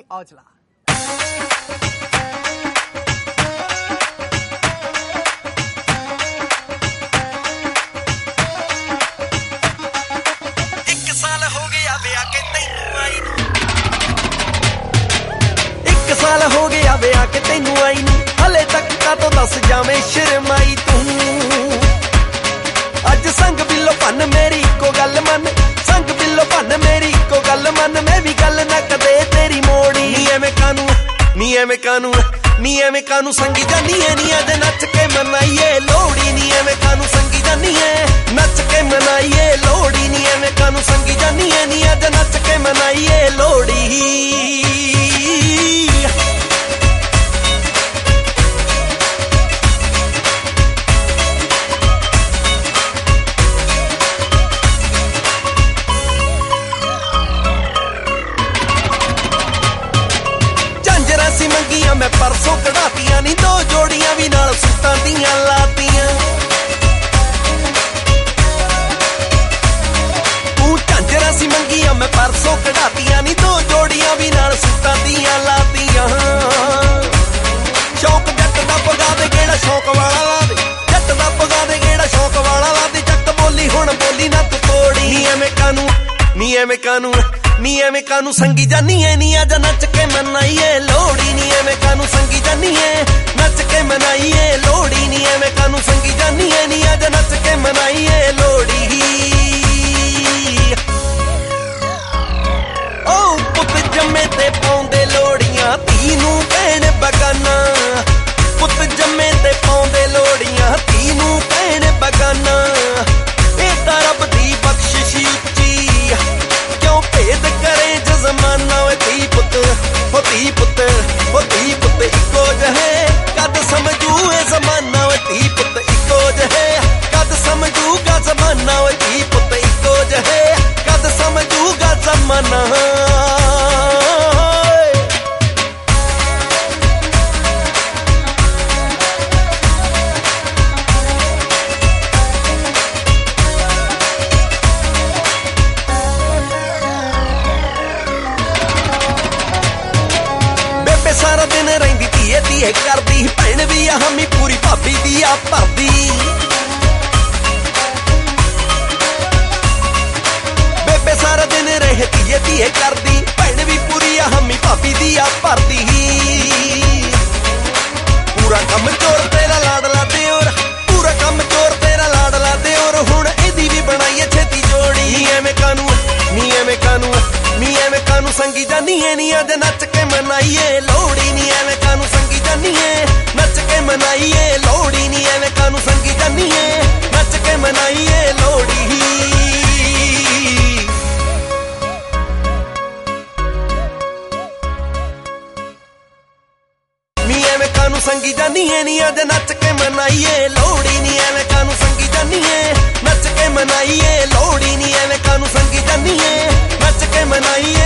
ਔਜਲਾ। साल हो गया विआह के तैनू आई नी, हले तक कातों दस जावें शर्माई तू। अज संग बिलो भन मेरी इको गल मन, संग बिलो भन मेरी इको गल मन, मैं भी गल ना कदे तेरी मोड़ी। नी एवें कानू नी एवें कानू नी एवें कानू संगी जानी है, नी अज नच के मनाइए लोहड़ी। नी एवें कानू संगी जानी है, नच के मनाइए लोहड़ी। नी एवें कानू संगी जानी है, नी अज नच के मनाइए लोहड़ी। मंगिया मैं परसों कढ़ातियां नी, दो जोड़ियां भी नाल सूटां दियां लातियां। तू झांजरा सी मंगिया मैं परसों कढ़ातियां नी, दो जोड़ियां भी नाल सूटां दियां लातियां। शौक जट दा पगा दे गेड़ा शौक वाला ला दे, जट दा पगा दे गेड़ा शौक वाला ला दे। जट बोली हुण बोली ना तू तोड़ी। नी एवें कानू नी एवें कानू नी एवें कानू संगी जानी है, नी अज नच के मनाइए लोहड़ी। नी एवें कानू संगी जानी है, नच के मनाइए लोहड़ी। नी एवें कानू संगी जानी है, नी अज नच के मनाइए लोहड़ी। ओ पुत जम्मे ते पाउंदे लोहड़ियां, धी नूं भैण बगाना। पुत जम्मे ते पाउंदे लोहड़ियां, धी नूं भैण बगाना। ए तां रब दी बख्शिश उच्ची, क्यों भेद करे जज़माना। धी पुत हो धी पुत हो धी पुत इको जहे, कद समझूए जमाना। धी पुत इको जहे, कद समझूगा जमाना। धी पुत इको जहे, कद समझूगा जमाना। सारा दिन रहिंदी धीए धीए करदी, भैन भी आ हमी पूरी भाभी दी आ भरदी। बेबे सारा दिन रहे धीए धीए करदी, भैन भी पूरी आ हमी भाभी दी आ भरदी। पूरा कम चोर तेरा लाडला दियोर, पूरा कम चोर तेरा लाडला दियोर, हुण इहदी भी बनाईए छेती जोड़ी। नी एवें कानू नी एवें कानू नी एवें कानू संगी जानी है, नी अज नच के मनाइए लोहड़ी। नी एवें कानू संगी जानी है, नच के मनाइए लोहड़ी। नी एवें कानू संगी जानी है, नच के मनाइए लोहड़ी। नी एवें कानू संगी जानी है, नी अज नच के मनाइए लोहड़ी। नी एवें कानू संगी जानी है, नच के मनाइए लोहड़ी। नी एवें कानू संगी जानी है, नच के मनाइए